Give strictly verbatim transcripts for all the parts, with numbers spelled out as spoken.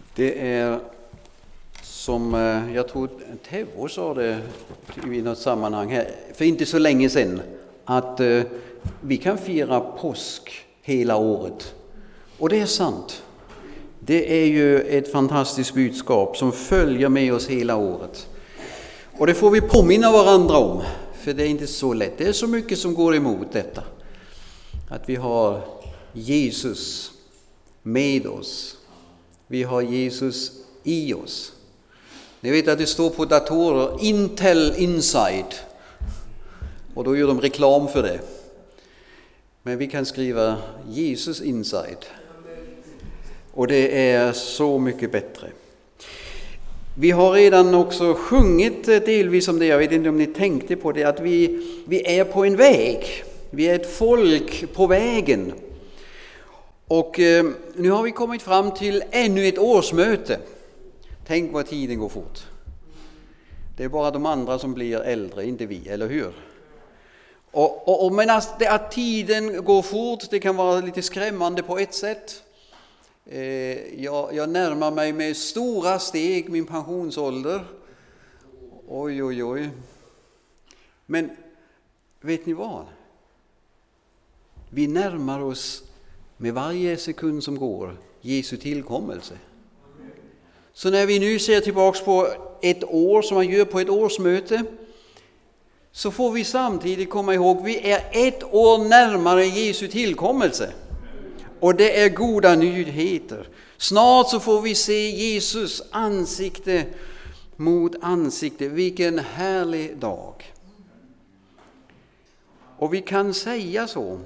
Det är som jag tror Tevå sa det i något sammanhang här för inte så länge sedan, att vi kan fira påsk hela året. Och det är sant. Det är ju ett fantastiskt budskap som följer med oss hela året. Och det får vi påminna varandra om, för det är inte så lätt. Det är så mycket som går emot detta. Att vi har Jesus med oss. Vi har Jesus i oss. Ni vet att det står på datorer Intel Inside. Och då gör de reklam för det. Men vi kan skriva Jesus Inside. Och det är så mycket bättre. Vi har redan också sjungit delvis om det. Jag vet inte om ni tänkte på det. Att vi, vi är på en väg. Vi är ett folk på vägen. Och eh, nu har vi kommit fram till ännu ett årsmöte. Tänk vad tiden går fort. Det är bara de andra som blir äldre, inte vi, eller hur? Och, och, och men att, att tiden går fort, det kan vara lite skrämmande på ett sätt. Eh, jag, jag närmar mig med stora steg min pensionsålder. Oj, oj, oj. Men vet ni vad? Vi närmar oss med varje sekund som går Jesu tillkommelse. Så när vi nu ser tillbaks på ett år som man gör på ett årsmöte, så får vi samtidigt komma ihåg vi är ett år närmare Jesu tillkommelse. Och det är goda nyheter. Snart så får vi se Jesus ansikte mot ansikte. Vilken härlig dag. Och vi kan säga så.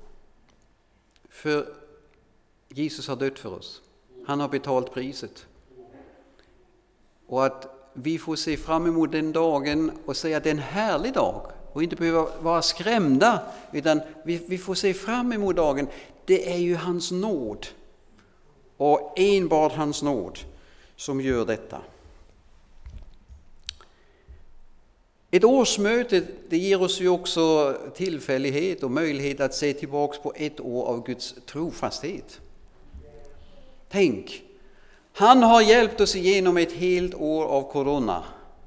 För Jesus har dött för oss. Han har betalt priset. Och att vi får se fram emot den dagen och säga att det är en härlig dag. Och inte behöva vara skrämda. Utan vi, vi får se fram emot dagen. Det är ju hans nåd. Och enbart hans nåd som gör detta. Ett årsmöte, det ger oss ju också tillfällighet och möjlighet att se tillbaks på ett år av Guds trofasthet. Tänk, han har hjälpt oss igenom ett helt år av corona.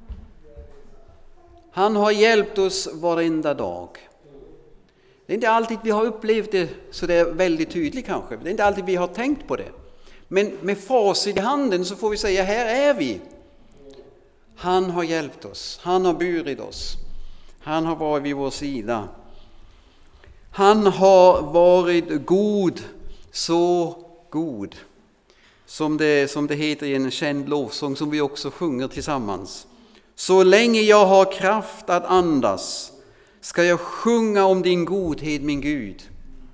Han har hjälpt oss varenda dag. Det är inte alltid vi har upplevt det så det är väldigt tydligt kanske. Det är inte alltid vi har tänkt på det. Men med facit i handen så får vi säga, här är vi. Han har hjälpt oss. Han har burit oss. Han har varit vid vår sida. Han har varit god, så god. Som det, som det heter i en känd lovsång som vi också sjunger tillsammans. Så länge jag har kraft att andas ska jag sjunga om din godhet, min Gud.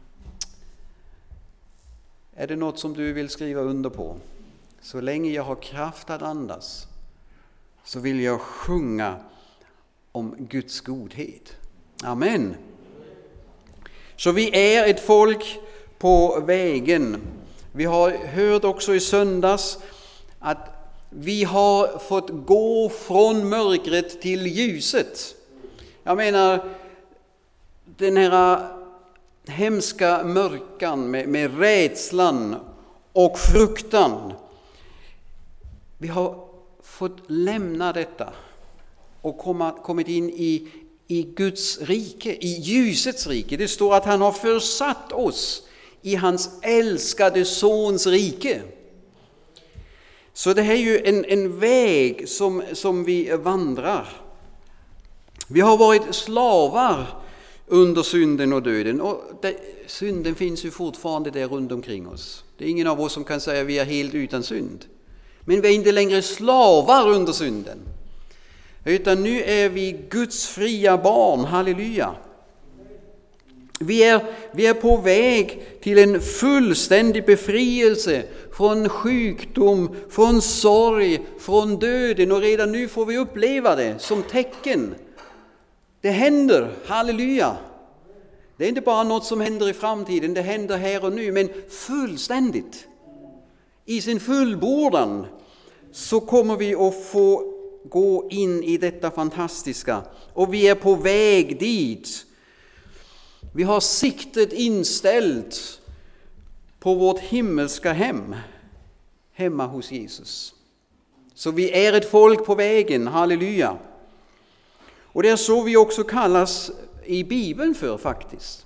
Är det något som du vill skriva under på? Så länge jag har kraft att andas så vill jag sjunga om Guds godhet. Amen. Så vi är ett folk på vägen. Vi har hört också i söndags att vi har fått gå från mörkret till ljuset. Jag menar, den här hemska mörkan med, med rädslan och fruktan. Vi har fått lämna detta och komma, kommit in i, i Guds rike, i ljusets rike. Det står att han har försatt oss i hans älskade sons rike. Så det här är ju en, en väg som, som vi vandrar. Vi har varit slavar under synden och döden. Och det, synden finns ju fortfarande där runt omkring oss. Det är ingen av oss som kan säga att vi är helt utan synd. Men vi är inte längre slavar under synden. Utan nu är vi Guds fria barn. Halleluja. Vi är, vi är på väg till en fullständig befrielse från sjukdom, från sorg, från döden. Och redan nu får vi uppleva det som tecken. Det händer, halleluja. Det är inte bara något som händer i framtiden, det händer här och nu. Men fullständigt, i sin fullbordan, så kommer vi att få gå in i detta fantastiska. Och vi är på väg dit. Vi har siktet inställt på vårt himmelska hem. hemma hos Jesus. Så vi är ett folk på vägen, halleluja. Och det är så vi också kallas i Bibeln för faktiskt.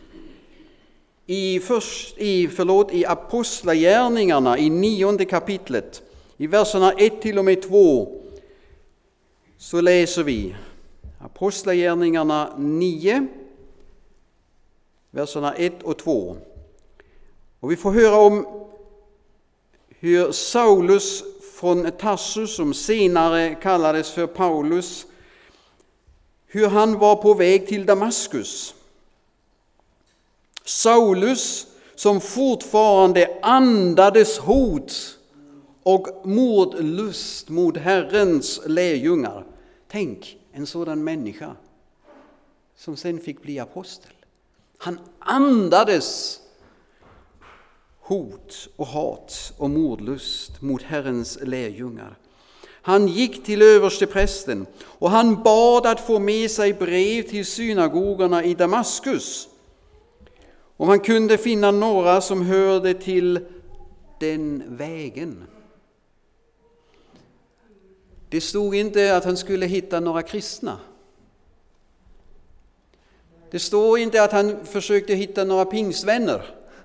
I, först, i, förlåt, i Apostlagärningarna i nionde kapitlet, i verserna ett till och med två, så läser vi Apostlagärningarna nio, verserna ett och två. Och vi får höra om hur Saulus från Tarsus, som senare kallades för Paulus, hur han var på väg till Damaskus. Saulus som fortfarande andades hot och mordlust mot Herrens lärjungar. Tänk, en sådan människa som sen fick bli apostel. Han andades hot och hat och mordlust mot Herrens lärjungar. Han gick till översteprästen och han bad att få med sig brev till synagogorna i Damaskus. Om han kunde finna några som hörde till den vägen. Det stod inte att han skulle hitta några kristna. Det står inte att han försökte hitta några pingstvänner.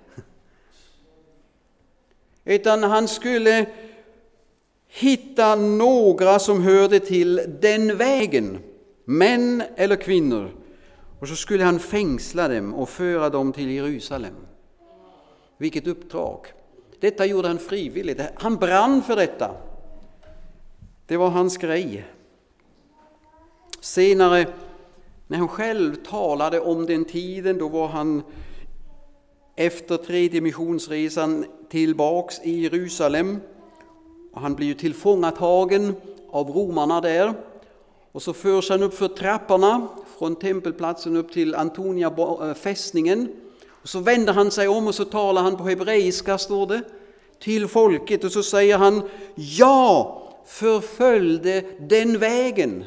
Utan han skulle hitta några som hörde till den vägen. Män eller kvinnor. Och så skulle han fängsla dem och föra dem till Jerusalem. Vilket uppdrag. Detta gjorde han frivilligt. Han brann för detta. Det var hans grej. Senare, när han själv talade om den tiden, då var han efter tredje missionsresan tillbaks i Jerusalem. Och han blir ju tillfångatagen av romarna där. Och så förs han upp för trapporna från tempelplatsen upp till Antonia fästningen. Och så vänder han sig om och så talar han på hebreiska, står det, till folket. Och så säger han, ja, förföljde den vägen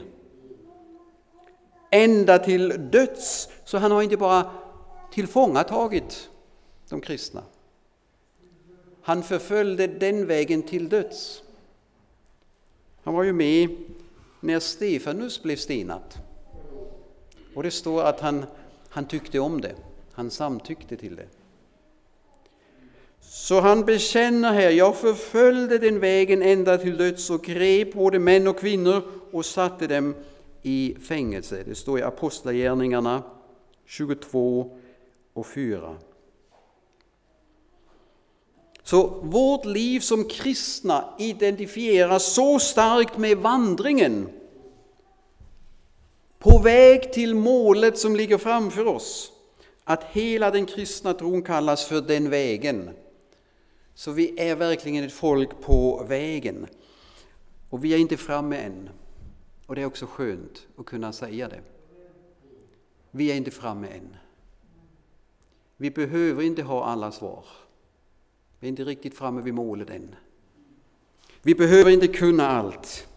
ända till döds. Så han har inte bara tillfångatagit de kristna. Han förföljde den vägen till döds. Han var ju med när Stefanus blev stenat. Och det står att han, han tyckte om det. Han samtyckte till det. Så han bekänner här, jag förföljde den vägen ända till döds och grep både män och kvinnor och satte dem i fängelse. Det står i Apostlagärningarna tjugotvå och fyra. Så vårt liv som kristna identifieras så starkt med vandringen på väg till målet som ligger framför oss, att hela den kristna tron kallas för den vägen. Så vi är verkligen ett folk på vägen. Och vi är inte framme än. Och det är också skönt att kunna säga det. Vi är inte framme än. Vi behöver inte ha alla svar. Vi är inte riktigt framme vid målet än. Vi behöver inte kunna allt.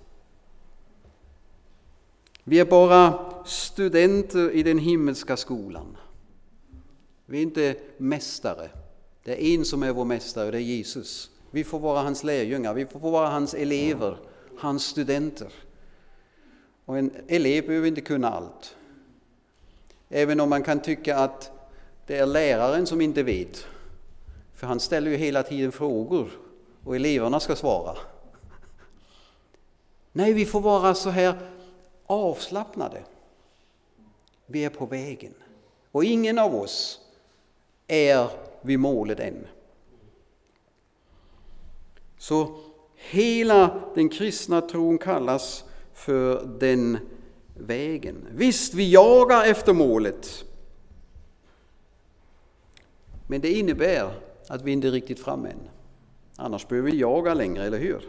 Vi är bara studenter i den himmelska skolan. Vi är inte mästare. Det är en som är vår mästare och det är Jesus. Vi får vara hans lärjungar, vi får vara hans elever, hans studenter. Och en elev behöver inte kunna allt. Även om man kan tycka att det är läraren som inte vet. För han ställer ju hela tiden frågor och eleverna ska svara. Nej, vi får vara så här avslappnade. Vi är på vägen. Och ingen av oss är vid målet än. Så hela den kristna tron kallas för den vägen. Visst, vi jagar efter målet. Men det innebär att vi inte är riktigt framme än. Annars behöver vi jaga längre, eller hur?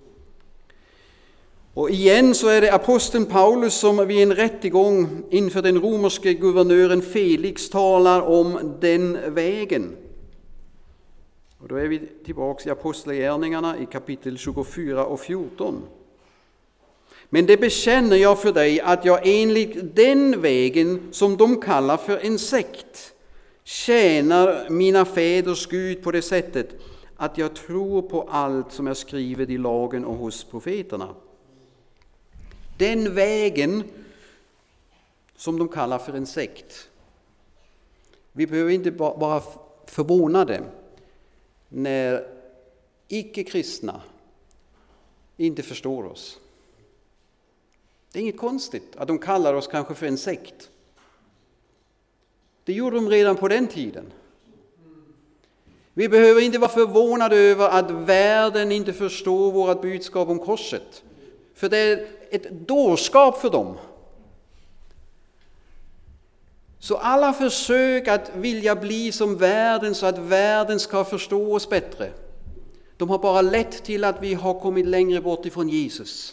Och igen så är det aposteln Paulus som vid en rättegång inför den romerske guvernören Felix talar om den vägen. Och då är vi tillbaka i Apostlagärningarna i kapitel tjugofyra och fjorton. Men det bekänner jag för dig att jag enligt den vägen som de kallar för en sekt tjänar mina fäders Gud på det sättet att jag tror på allt som är skrivet i lagen och hos profeterna. Den vägen som de kallar för en sekt. Vi behöver inte vara förvånade när icke-kristna inte förstår oss. Det är inget konstigt att de kallar oss kanske för en sekt. Det gjorde de redan på den tiden. Vi behöver inte vara förvånade över att världen inte förstår vårt budskap om korset. För det är ett dårskap för dem. Så alla försök att vilja bli som världen så att världen ska förstå oss bättre, de har bara lett till att vi har kommit längre bort ifrån Jesus.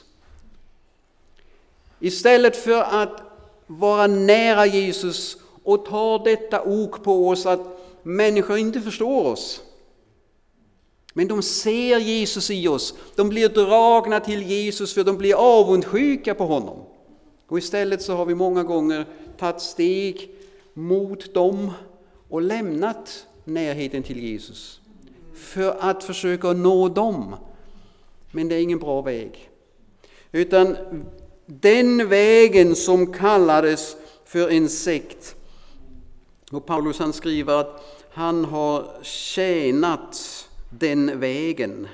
Istället för att vara nära Jesus och ta detta ok på oss att människor inte förstår oss. Men de ser Jesus i oss. De blir dragna till Jesus för de blir avundsjuka på honom. Och istället så har vi många gånger tagit steg mot dem och lämnat närheten till Jesus. För att försöka nå dem. Men det är ingen bra väg. Utan den vägen som kallades för en sekt. Och Paulus han skriver att han har tjänat den vägen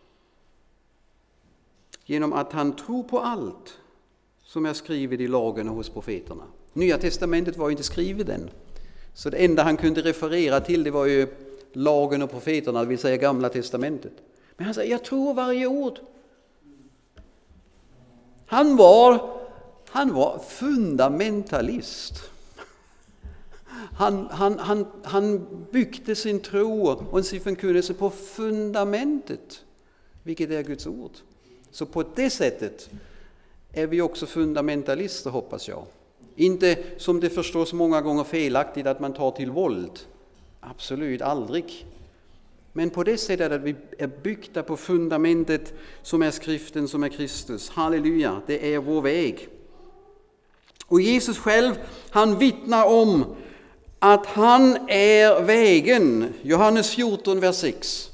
genom att han tror på allt som är skrivet i lagen och hos profeterna. Nya testamentet var ju inte skrivet än. Så det enda han kunde referera till det var ju lagen och profeterna, det vill säga gamla testamentet. Men han säger, jag tror varje ord. Han var, han var fundamentalist. Han, han, han, han byggde sin tro och sin förkunnelse på fundamentet, vilket är Guds ord. Så på det sättet är vi också fundamentalister, hoppas jag. Inte som det förstås många gånger felaktigt att man tar till våld. Absolut aldrig. Men på det sättet att vi är byggda på fundamentet som är skriften, som är Kristus. Halleluja, det är vår väg. Och Jesus själv, han vittnar om att han är vägen. Johannes fjorton, vers sex.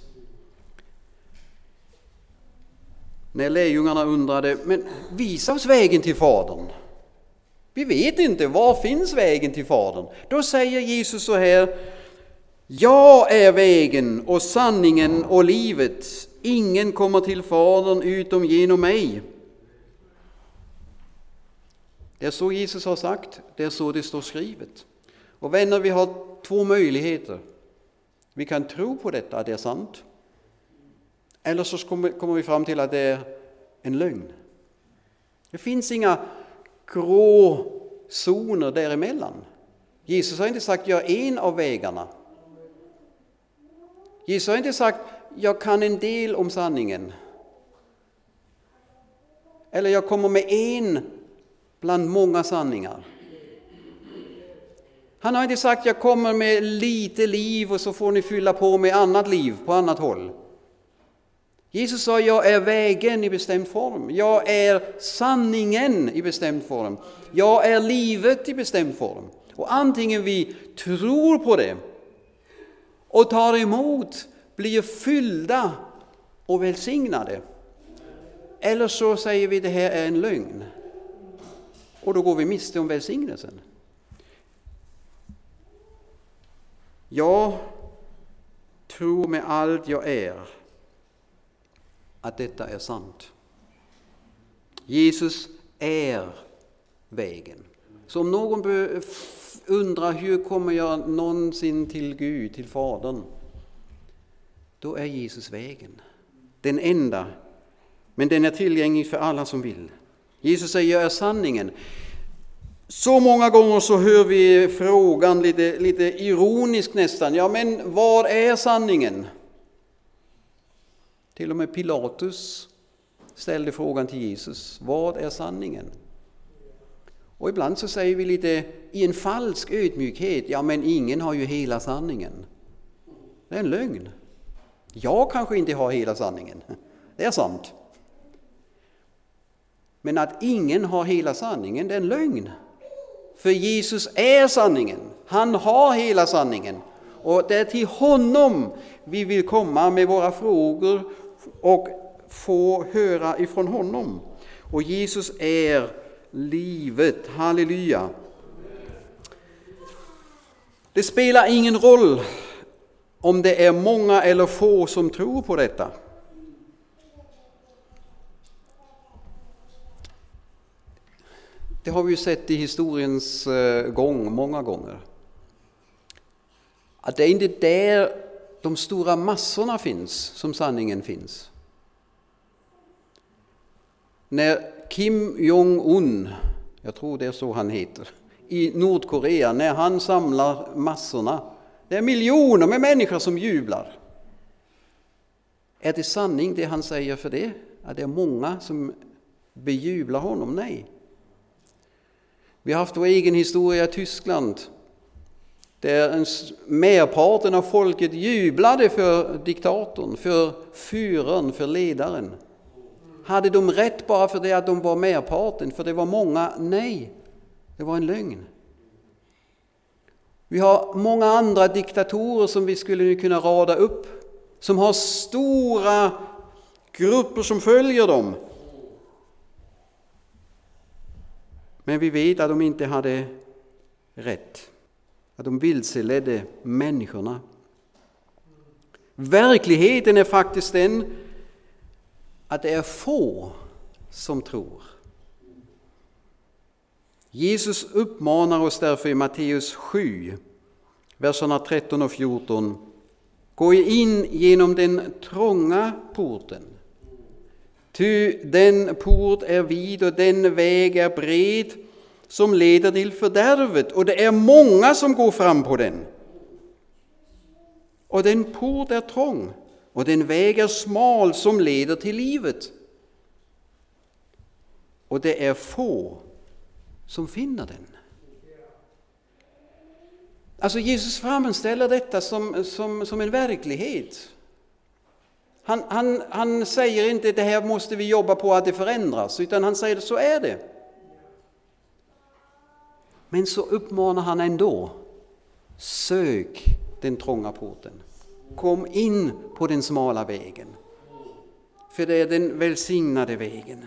När lärjungarna undrade, men visa oss vägen till Fadern. Vi vet inte, var finns vägen till Fadern? Då säger Jesus så här, jag är vägen och sanningen och livet. Ingen kommer till Fadern utom genom mig. Det är så Jesus har sagt, det är så det står skrivet. Och vänner, vi har två möjligheter. Vi kan tro på detta, att det är sant. Eller så kommer vi fram till att det är en lögn. Det finns inga grå zoner däremellan. Jesus har inte sagt, jag är en av vägarna. Jesus har inte sagt, jag kan en del om sanningen. Eller jag kommer med en bland många sanningar. Han har inte sagt, jag kommer med lite liv och så får ni fylla på med annat liv på annat håll. Jesus sa, jag är vägen i bestämd form. Jag är sanningen i bestämd form. Jag är livet i bestämd form. Och antingen vi tror på det och tar emot, blir fyllda och välsignade. Eller så säger vi, det här är en lögn. Och då går vi miste om välsignelsen. Jag tror med allt jag är att detta är sant. Jesus är vägen. Så om någon undrar hur kommer jag någonsin till Gud, till Fadern, då är Jesus vägen. Den enda, men den är tillgänglig för alla som vill. Jesus säger, jag är sanningen. Så många gånger så hör vi frågan lite, lite ironisk nästan. Ja, men vad är sanningen? Till och med Pilatus ställde frågan till Jesus. Vad är sanningen? Och ibland så säger vi lite i en falsk ödmjukhet. Ja, men ingen har ju hela sanningen. Det är en lögn. Jag kanske inte har hela sanningen. Det är sant. Men att ingen har hela sanningen, det är en lögn. För Jesus är sanningen. Han har hela sanningen. Och det är till honom vi vill komma med våra frågor och få höra ifrån honom. Och Jesus är livet. Halleluja. Det spelar ingen roll om det är många eller få som tror på detta. Det har vi ju sett i historiens gång många gånger. Att det är inte där de stora massorna finns som sanningen finns. När Kim Jong-un, jag tror det är så han heter, i Nordkorea, när han samlar massorna, det är miljoner med människor som jublar. Är det sanning det han säger för det? Är det många som bejublar honom? Nej. Vi har haft vår egen historia i Tyskland, där en merparten av folket jublade för diktatorn, för fyrern, för ledaren. Hade de rätt bara för det att de var merparten, för det var många? Nej, det var en lögn. Vi har många andra diktatorer som vi skulle kunna rada upp, som har stora grupper som följer dem. Men vi vet att de inte hade rätt, att de vilseledde människorna. Verkligheten är faktiskt den att det är få som tror. Jesus uppmanar oss därför i Matteus sju, verserna tretton och fjorton. Gå in genom den trånga porten. Ty den port är vid och den väg är bred som leder till fördärvet. Och det är många som går fram på den. Och den port är trång och den väg är smal som leder till livet. Och det är få som finner den. Alltså Jesus framställer detta som, som, som en verklighet. Han, han, han säger inte att det här måste vi jobba på att det förändras, utan han säger att så är det. Men så uppmanar han ändå, sök den trånga porten. Kom in på den smala vägen. För det är den välsignade vägen.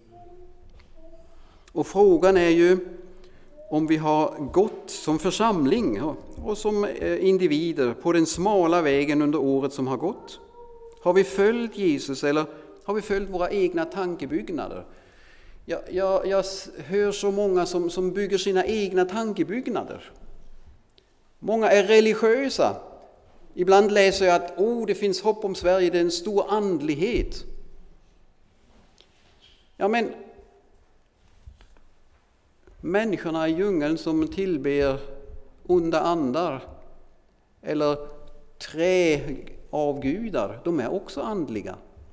Och frågan är ju om vi har gått som församling och som individer på den smala vägen under året som har gått. Har vi följt Jesus eller har vi följt våra egna tankebyggnader? Jag, jag, jag hör så många som, som bygger sina egna tankebyggnader. Många är religiösa. Ibland läser jag att oh, det finns hopp om Sverige, det är en stor andlighet. Ja, men människorna i djungeln som tillber onda andar eller träavgudar, de är också andliga.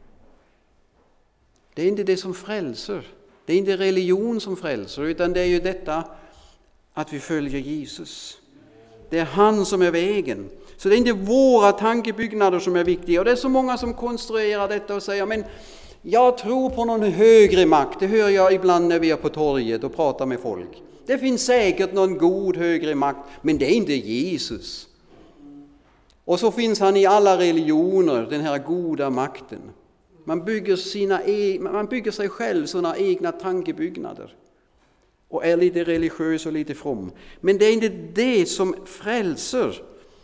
Det är inte det som frälser. Det är inte religion som frälser, utan det är ju detta att vi följer Jesus. Det är han som är vägen. Så det är inte våra tankebyggnader som är viktiga. Och det är så många som konstruerar detta och säger, men jag tror på någon högre makt. Det hör jag ibland när vi är på torget och pratar med folk. Det finns säkert någon god högre makt, men det är inte Jesus. Och så finns han i alla religioner, den här goda makten. Man bygger, sina e- man bygger sig själv sådana egna tankebyggnader. Och är lite religiös och lite from. Men det är inte det som frälser.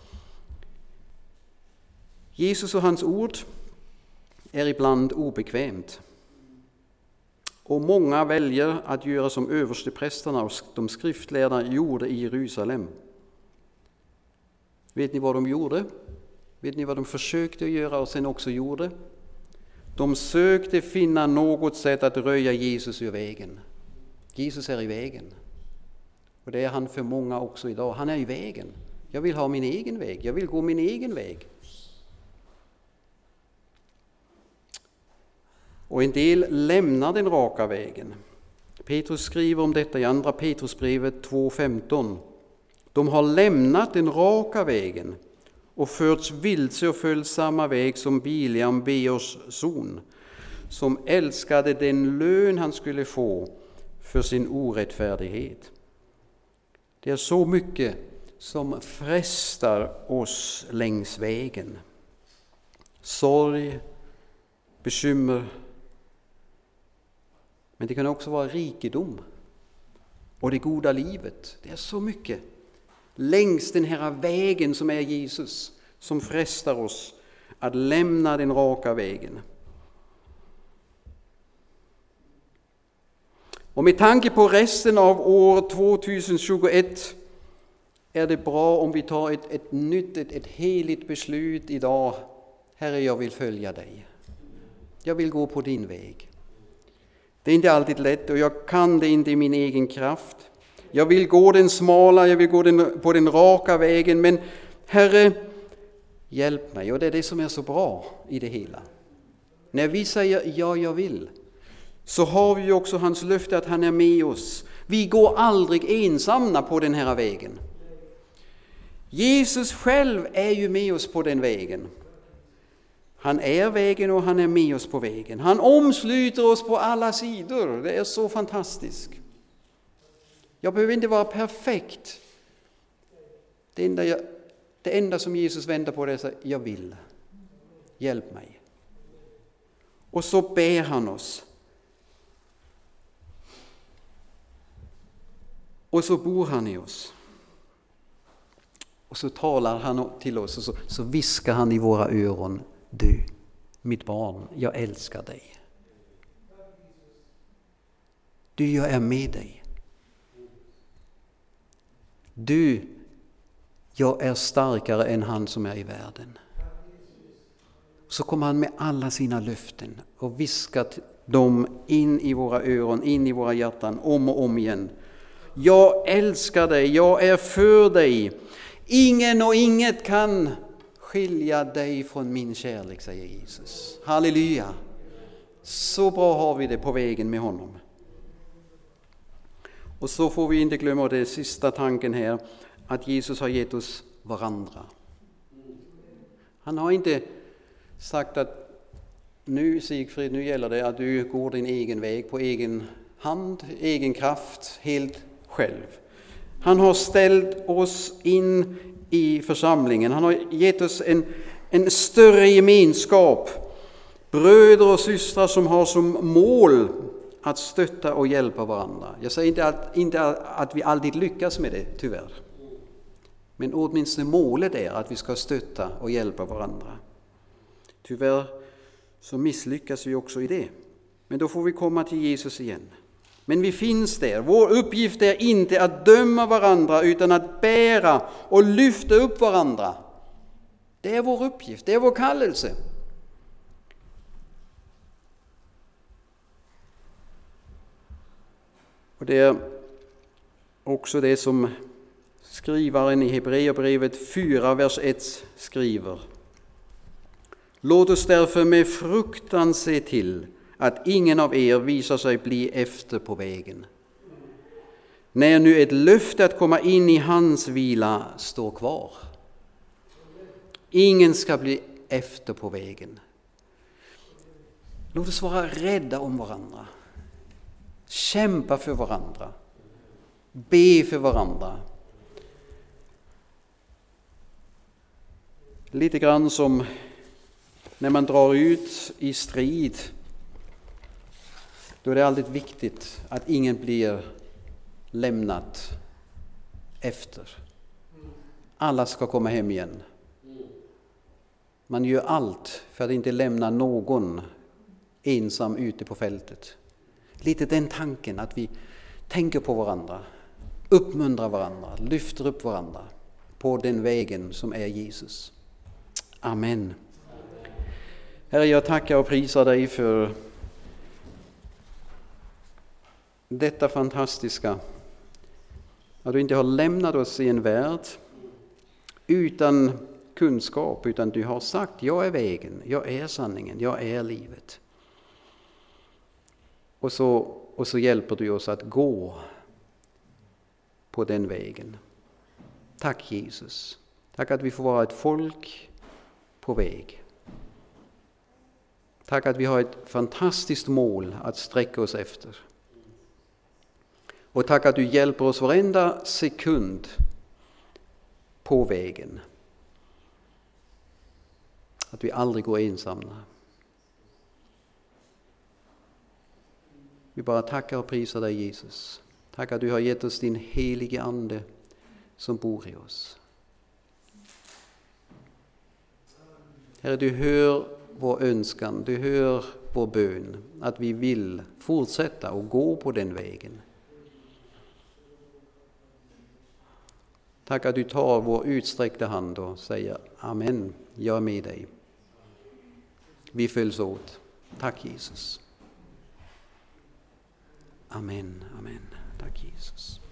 Jesus och hans ord är ibland obekvämt. Och många väljer att göra som översteprästerna och de skriftlärda gjorde i Jerusalem. Vet ni vad de gjorde? Vet ni vad de försökte göra och sen också gjorde? De sökte finna något sätt att röja Jesus ur vägen. Jesus är i vägen. Och det är han för många också idag. Han är i vägen. Jag vill ha min egen väg. Jag vill gå min egen väg. Och en del lämnar den raka vägen. Petrus skriver om detta i andra Petrusbrevet två femton. De har lämnat den raka vägen och förts vilse och följt samma väg som Biliam, Beors son, som älskade den lön han skulle få för sin orättfärdighet. Det är så mycket som frestar oss längs vägen. Sorg, bekymmer. Men det kan också vara rikedom och det goda livet. Det är så mycket längs den här vägen som är Jesus, som frestar oss att lämna den raka vägen. Och med tanke på resten av år tjugohundratjugoett är det bra om vi tar ett, ett nytt, ett, ett heligt beslut idag. Herre, jag vill följa dig. Jag vill gå på din väg. Det är inte alltid lätt och jag kan det inte i min egen kraft. Jag vill gå den smala, jag vill gå den, på den raka vägen. Men Herre, hjälp mig. Och det är det som är så bra i det hela. När vi säger ja, jag vill, så har vi också hans löfte att han är med oss. Vi går aldrig ensamma på den här vägen. Jesus själv är ju med oss på den vägen. Han är vägen och han är med oss på vägen. Han omsluter oss på alla sidor. Det är så fantastiskt. Jag behöver inte vara perfekt. Det enda, jag, det enda som Jesus väntar på är att säga, jag vill. Hjälp mig. Och så ber han oss. Och så bor han i oss. Och så talar han till oss och så, så viskar han i våra öron. Du, mitt barn, jag älskar dig. Du, jag är med dig. Du, jag är starkare än han som är i världen. Så kommer han med alla sina löften och viskat dem in i våra öron, in i våra hjärtan, om och om igen. Jag älskar dig, jag är för dig. Ingen och inget kan skilja dig från min kärlek, säger Jesus. Halleluja! Så bra har vi det på vägen med honom. Och så får vi inte glömma det sista tanken här, att Jesus har gett oss varandra. Han har inte sagt att nu Sigfrid, nu gäller det att du går din egen väg på egen hand, egen kraft, helt själv. Han har ställt oss in i församlingen. Han har gett oss en, en större gemenskap. Bröder och systrar som har som mål att stötta och hjälpa varandra. Jag säger inte att, inte att vi alltid lyckas med det, tyvärr. Men åtminstone målet är att vi ska stötta och hjälpa varandra. Tyvärr så misslyckas vi också i det. Men då får vi komma till Jesus igen. Men vi finns där. Vår uppgift är inte att döma varandra utan att bära och lyfta upp varandra. Det är vår uppgift, det är vår kallelse. Och det är också det som skrivaren i Hebreerbrevet fyra, vers ett skriver. Låt oss därför med fruktan se till att ingen av er visar sig bli efter på vägen. När nu ett löfte att komma in i hans vila står kvar. Ingen ska bli efter på vägen. Låt oss vara rädda om varandra. Kämpa för varandra. Be för varandra. Lite grann som när man drar ut i strid. Då är det alltid viktigt att ingen blir lämnat efter. Alla ska komma hem igen. Man gör allt för att inte lämna någon ensam ute på fältet. Lite den tanken att vi tänker på varandra, uppmuntrar varandra, lyfter upp varandra på den vägen som är Jesus. Amen. Herre, jag tackar och prisar dig för detta fantastiska, att du inte har lämnat oss i en värld utan kunskap, utan du har sagt, jag är vägen, jag är sanningen, jag är livet. Och så, och så hjälper du oss att gå på den vägen. Tack Jesus. Tack att vi får vara ett folk på väg. Tack att vi har ett fantastiskt mål att sträcka oss efter. Och tack att du hjälper oss varenda sekund på vägen. Att vi aldrig går ensamma. Vi bara tackar och prisar dig, Jesus. Tack att du har gett oss din helige ande som bor i oss. Herre, du hör vår önskan, du hör vår bön, att vi vill fortsätta och gå på den vägen. Tack att du tar vår utsträckta hand och säger amen, jag är med dig. Vi följs åt. Tack Jesus. Amen, amen. Tack Jesus.